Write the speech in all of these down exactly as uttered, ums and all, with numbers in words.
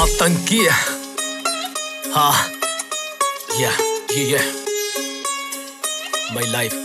आतंकी है हाँ या ये ये माई लाइफ।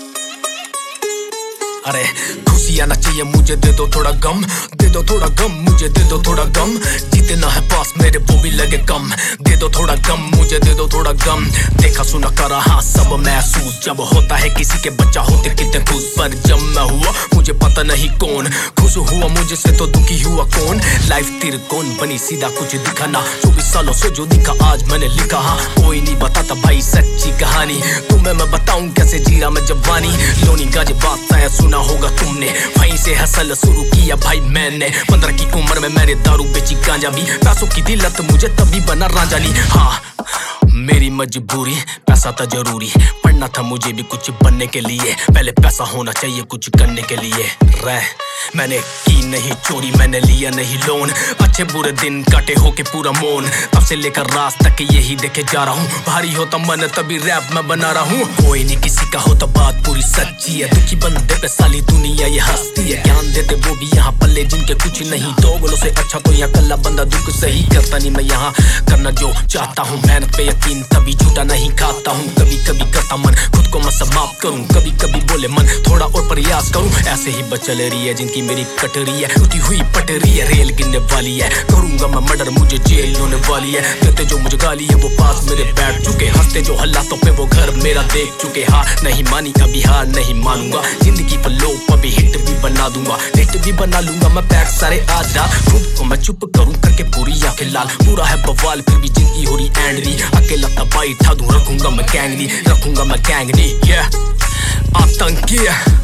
अरे खुशी आना चाहिए मुझे, दे दो थोड़ा गम, दे दो थोड़ा गम, मुझे दे दो थोड़ा गम। जितना है पास मेरे वो भी लगे कम, दे दो थोड़ा गम, मुझे दे दो थोड़ा गम। देखा सुना करा हाँ सब महसूस जब होता है किसी के बच्चा होते कितने खुश, पर जब मैं हुआ मुझे पता नहीं कौन खुश हुआ मुझे से तो दुखी हुआ कौन। लाइफ तेरे कौन बनी सीधा कुछ दिखा ना, चौबीस सालों से जो दिखा आज मैंने लिखा। हाँ कोई नहीं बताता भाई सच्ची कहानी, तुम्हें मैं बताऊं कैसे जी रहा मैं जवानी। लोनी गाजे बात शायद सुना होगा तुमने, वहीं से हसल शुरू किया भाई मैंने। पंद्रह की उम्र में मैंने दारू बेची गांजा भी, पैसों की दिलत मुझे तभी बना राजा नी। हाँ मेरी मजबूरी पैसा था जरूरी, पढ़ना था मुझे भी कुछ बनने के लिए। पहले पैसा होना चाहिए कुछ करने के लिए। रह मैंने की नहीं चोरी, मैंने लिया नहीं लोन, अच्छे बुरे दिन काटे होके पूरा मोन। तब से लेकर रात तक यही देखे जा रहा हूँ, भारी होता मन तभी रैप मैं बना रहा हूँ। कोई नहीं किसी का होता बात पूरी सच्ची है, दुखी बंदे पे साली दुनिया ये हंसती है। ज्ञान देते वो भी यहाँ पल्ले जिनके कुछ नहीं, दो बोलो से अच्छा तो यहाँ कल्ला बंदा दुख सही करता नहीं। मैं यहाँ करना जो चाहता हूँ, मेहनत पे यकीन तभी झूठा नहीं खाता हूँ। कभी कभी करता मन खुद को मैं समाप्त करूँ, कभी कभी बोले मन थोड़ा और प्रयास करूँ। ऐसे ही बचल रही है जिनकी मेरी कटरी है, टूटी हुई पटरी है, रेल गिरने वाली है। करूंगा मैं मर्डर मुझे जेल होने वाली है। देते जो मुझे गाली है वो पास मेरे बैठ चुके, हंसते जो हालातों पे वो घर मेरा देख चुके। हाँ नहीं मानी अभी हार नहीं मानूंगा, जिंदगी पर लो अभी हिट भी बना दूंगा, हिट भी बना लूंगा मैं पैक सारे आज रात। खुद को मैं चुप करूं करके पूरी आंखें लाल, पूरा है बवाल फिर भी जिंदगी हो रही एंडरी। अकेला तबाही था दूं रखूंगा मैं गैंगनी, रखूंगा मैं गैंगनी। ये आतंकी है।